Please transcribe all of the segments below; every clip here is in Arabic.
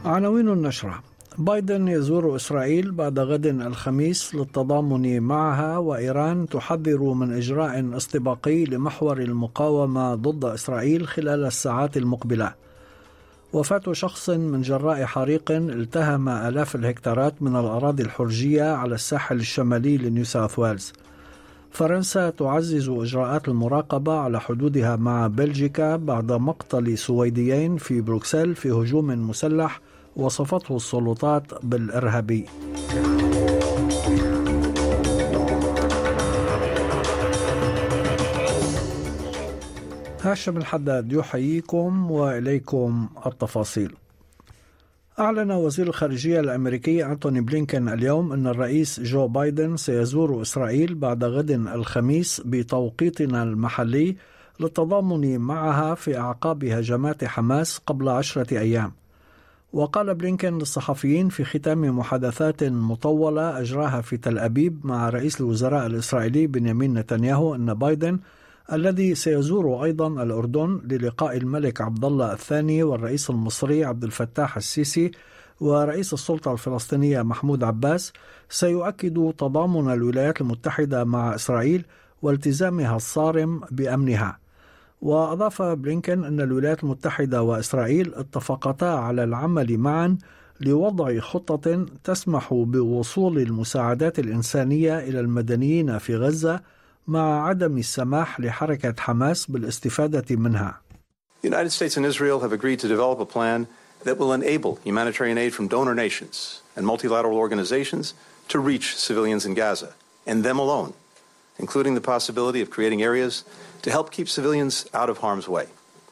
عناوين النشرة: بايدن يزور إسرائيل بعد غد الخميس للتضامن معها، وإيران تحذر من إجراء استباقي لمحور المقاومة ضد إسرائيل خلال الساعات المقبلة. وفاة شخص من جراء حريق التهم آلاف الهكتارات من الأراضي الحرجية على الساحل الشمالي لنيو ساوث ويلز. فرنسا تعزز إجراءات المراقبة على حدودها مع بلجيكا بعد مقتل سويديين في بروكسل في هجوم مسلح وصفته السلطات بالإرهابي. هاشم الحداد يحييكم وإليكم التفاصيل. أعلن وزير الخارجية الأمريكي أنتوني بلينكن اليوم أن الرئيس جو بايدن سيزور إسرائيل بعد غد الخميس بتوقيتنا المحلي للتضامن معها في أعقاب هجمات حماس قبل 10 أيام. وقال بلينكن للصحفيين في ختام محادثات مطولة أجراها في تل أبيب مع رئيس الوزراء الإسرائيلي بنيامين نتنياهو أن بايدن الذي سيزور أيضا الأردن للقاء الملك عبد الله الثاني والرئيس المصري عبد الفتاح السيسي ورئيس السلطة الفلسطينية محمود عباس سيؤكد تضامن الولايات المتحدة مع إسرائيل والتزامها الصارم بأمنها. وأضاف بلينكن أن الولايات المتحدة وإسرائيل اتفقتا على العمل معا لوضع خطة تسمح بوصول المساعدات الإنسانية إلى المدنيين في غزة مع عدم السماح لحركة حماس بالاستفادة منها. The United States and Israel have agreed to develop a plan that will enable humanitarian aid from donor nations and multilateral organizations to reach civilians in Gaza, and them alone, including the possibility of creating areas to help keep civilians out of harm's way.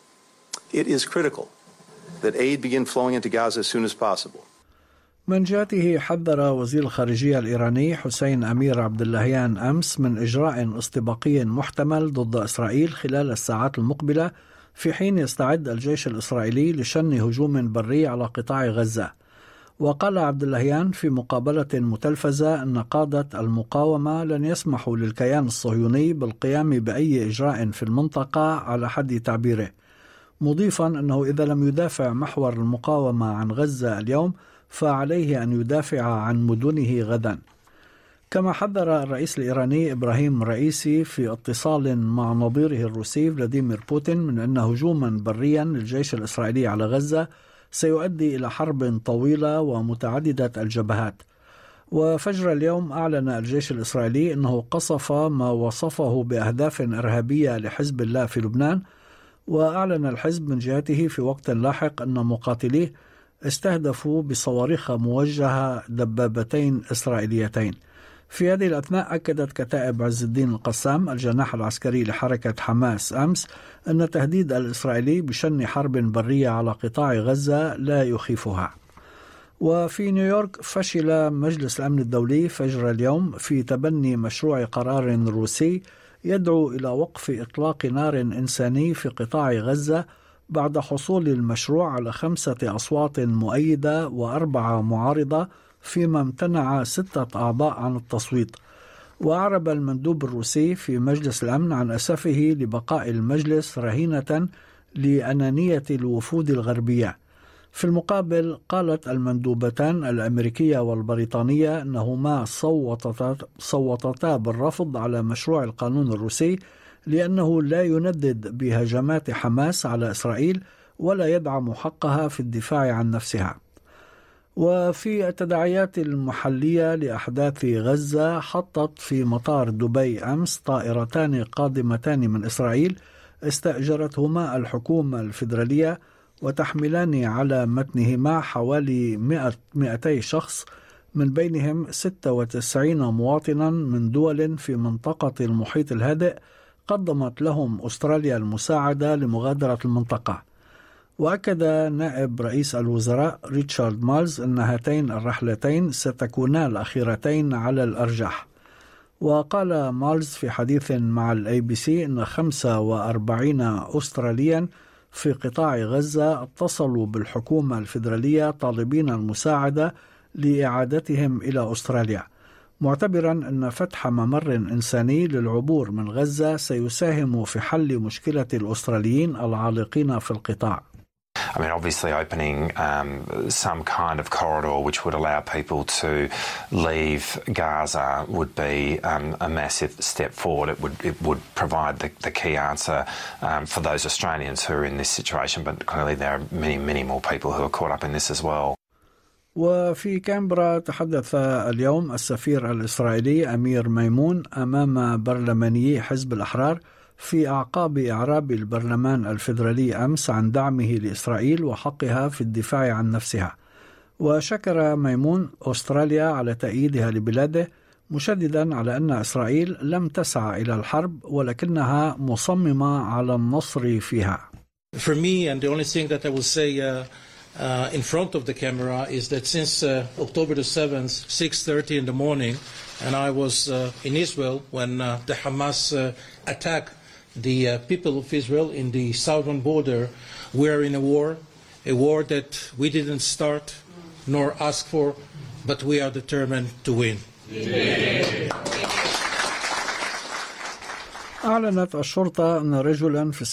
It is critical that aid begin flowing into Gaza as soon as possible. من جهته حذر وزير الخارجية الإيراني حسين أمير عبد اللهيان أمس من إجراء استباقي محتمل ضد إسرائيل خلال الساعات المقبلة، في حين يستعد الجيش الإسرائيلي لشن هجوم بري على قطاع غزة. وقال عبد اللهيان في مقابلة متلفزة أن قادة المقاومة لن يسمحوا للكيان الصهيوني بالقيام بأي إجراء في المنطقة على حد تعبيره، مضيفا أنه إذا لم يدافع محور المقاومة عن غزة اليوم فعليه أن يدافع عن مدنه غدا. كما حذر الرئيس الإيراني إبراهيم رئيسي في اتصال مع نظيره الروسي فلاديمير بوتين من أن هجوما بريا للجيش الإسرائيلي على غزة سيؤدي إلى حرب طويلة ومتعددة الجبهات. وفجر اليوم أعلن الجيش الإسرائيلي أنه قصف ما وصفه بأهداف إرهابية لحزب الله في لبنان. وأعلن الحزب من جهته في وقت لاحق أن مقاتليه استهدفوا بصواريخ موجهة دبابتين إسرائيليتين. في هذه الأثناء أكدت كتائب عز الدين القسام الجناح العسكري لحركة حماس أمس أن التهديد الإسرائيلي بشن حرب برية على قطاع غزة لا يخيفها. وفي نيويورك فشل مجلس الأمن الدولي فجر اليوم في تبني مشروع قرار روسي يدعو إلى وقف إطلاق نار إنساني في قطاع غزة بعد حصول المشروع على 5 أصوات مؤيدة و4 معارضة، فيما امتنع 6 أعضاء عن التصويت. وأعرب المندوب الروسي في مجلس الأمن عن أسفه لبقاء المجلس رهينة لأنانية الوفود الغربية. في المقابل قالت المندوبتان الأمريكية والبريطانية أنهما صوتتا بالرفض على مشروع القانون الروسي لأنه لا يندد بهجمات حماس على إسرائيل ولا يدعم حقها في الدفاع عن نفسها. وفي التداعيات المحلية لأحداث غزة، حطت في مطار دبي أمس طائرتان قادمتان من إسرائيل استأجرتهما الحكومة الفيدرالية، وتحملان على متنهما حوالي 200 شخص، من بينهم 96 مواطنا من دول في منطقة المحيط الهادئ قدمت لهم أستراليا المساعدة لمغادرة المنطقة. وأكد نائب رئيس الوزراء ريتشارد مالز أن هاتين الرحلتين ستكونا الأخيرتين على الأرجح. وقال مالز في حديث مع الABC أن 45 أستراليا في قطاع غزة اتصلوا بالحكومة الفيدرالية طالبين المساعدة لإعادتهم إلى أستراليا، معتبرا أن فتح ممر إنساني للعبور من غزة سيساهم في حل مشكلة الأستراليين العالقين في القطاع. I obviously opening some kind of corridor which would allow people to leave Gaza would be a massive step forward. It would provide the key answer for those Australians who are in this situation, but clearly there are many more people who are caught up in this as well. وفي كامبرا تحدث اليوم السفير الإسرائيلي أمير ميمون أمام برلمانيي حزب الأحرار في أعقاب إعراب البرلمان الفيدرالي أمس عن دعمه لإسرائيل وحقها في الدفاع عن نفسها. وشكر ميمون أستراليا على تأييدها لبلاده، مشددا على أن إسرائيل لم تسعى إلى الحرب ولكنها مصممة على النصر فيها. For me, and the only thing that I will say in front of the camera is that since October the 7th, 6:30 in the morning, and I was in Israel when the Hamas attacked the people of Israel in the southern border, we are in a war that we didn't start nor ask for, but we are determined to win. أعلنت الشرطة أن رجلا في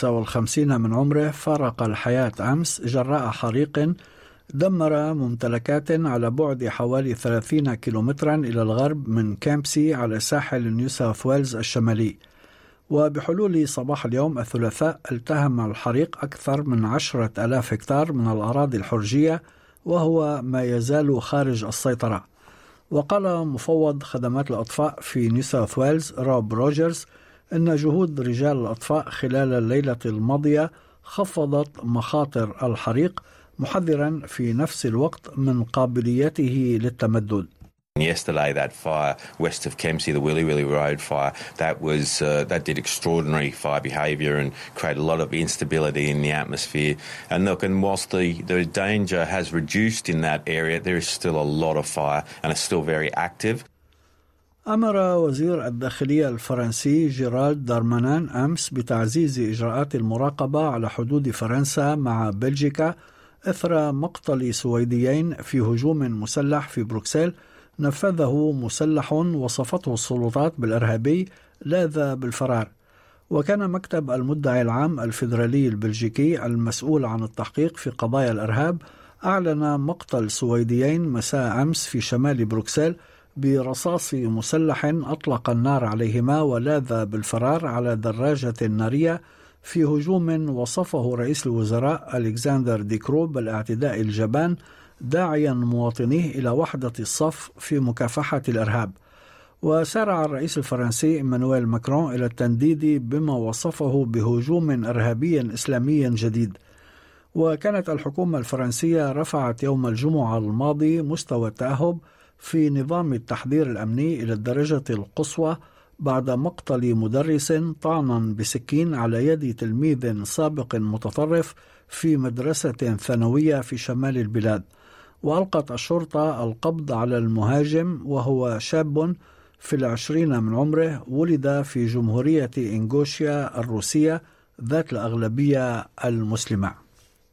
56 من عمره فارق الحياة أمس جراء حريق دمر ممتلكات على بعد حوالي 30 كيلومترا إلى الغرب من كامبسي على ساحل نيو ساوث ويلز الشمالي. وبحلول صباح اليوم الثلاثاء التهم الحريق أكثر من 10,000 هكتار من الأراضي الحرجية، وهو ما يزال خارج السيطرة. وقال مفوض خدمات الأطفاء في نيو ساوث ويلز روب روجرز أن جهود رجال الأطفاء خلال الليلة الماضية خفضت مخاطر الحريق، محذرا في نفس الوقت من قابليته للتمدد. Yesterday, that fire west of Kempsey, the Willy Willy Road fire, that did extraordinary fire behaviour and created a lot of instability in the atmosphere. And look, and whilst the danger has reduced in that area, there is still a lot of fire and it's still very active. أمر وزير الداخلية الفرنسي جيرالد دارمانان أمس بتعزيز إجراءات المراقبة على حدود فرنسا مع بلجيكا إثر مقتل سويديين في هجوم مسلح في بروكسل نفذه مسلح وصفته السلطات بالإرهابي لاذ بالفرار. وكان مكتب المدعي العام الفيدرالي البلجيكي المسؤول عن التحقيق في قضايا الإرهاب أعلن مقتل سويديين مساء أمس في شمال بروكسل برصاص مسلح أطلق النار عليهما ولاذ بالفرار على دراجة نارية في هجوم وصفه رئيس الوزراء ألكسندر دي كرو بالاعتداء الجبان، داعيا مواطنيه إلى وحدة الصف في مكافحة الإرهاب. وسارع الرئيس الفرنسي إيمانويل ماكرون إلى التنديد بما وصفه بهجوم إرهابي إسلامي جديد. وكانت الحكومة الفرنسية رفعت يوم الجمعة الماضي مستوى التأهب في نظام التحذير الأمني إلى الدرجة القصوى بعد مقتل مدرس طعنا بسكين على يد تلميذ سابق متطرف في مدرسة ثانوية في شمال البلاد. وألقت الشرطة القبض على المهاجم وهو شاب في 20 من عمره، ولد في جمهورية إنغوشيا الروسية ذات الأغلبية المسلمة.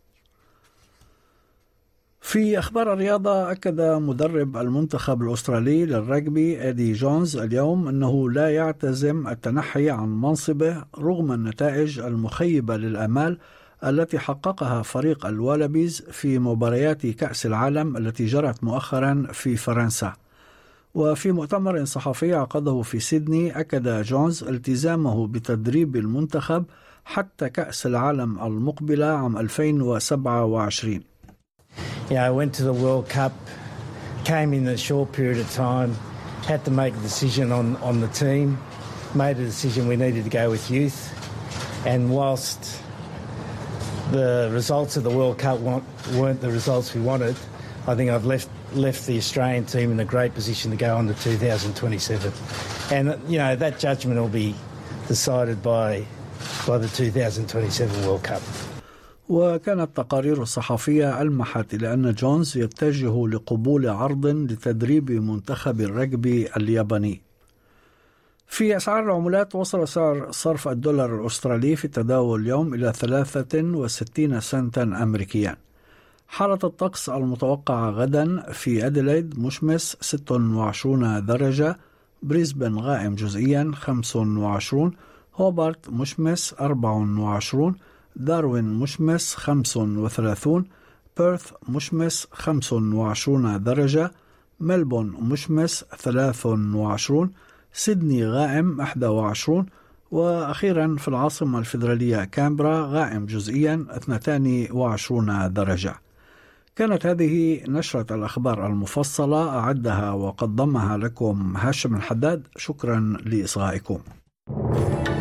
في أخبار الرياضة، أكد مدرب المنتخب الأسترالي للرجبي إيدي جونز اليوم أنه لا يعتزم التنحي عن منصبه رغم النتائج المخيبة للآمال التي حققها فريق الوالبيز في مباريات كأس العالم التي جرت مؤخرا في فرنسا. وفي مؤتمر صحفي عقده في سيدني أكد جونز التزامه بتدريب المنتخب حتى كأس العالم المقبلة عام 2027. I went to the World Cup, came in a short period of time, had to make a decision on the team, made a decision we needed to go with youth, and whilst the results of the World Cup weren't the results we wanted, I think I've left the Australian team in a great position to go on to 2027. And, that judgment will be decided by the 2027 World Cup. وكانت تقارير الصحفية ألمحت إلى أن جونز يتجه لقبول عرض لتدريب منتخب الرجبي الياباني. في أسعار العملات، وصل سعر صرف الدولار الأسترالي في التداول اليوم إلى 63 سنتا أمريكيا. حالة الطقس المتوقعة غدا في أديلايد مشمس 26 درجة، بريسبن غائم جزئيا 25، هوبارت مشمس 24، داروين مشمس 35، بيرث مشمس 25 درجة، ملبون مشمس 23، سيدني غائم 21، وأخيرا في العاصمة الفيدرالية كامبرا غائم جزئيا 22 درجة. كانت هذه نشرة الأخبار المفصلة أعدها وقدمها لكم هاشم الحداد. شكرا لإصغائكم.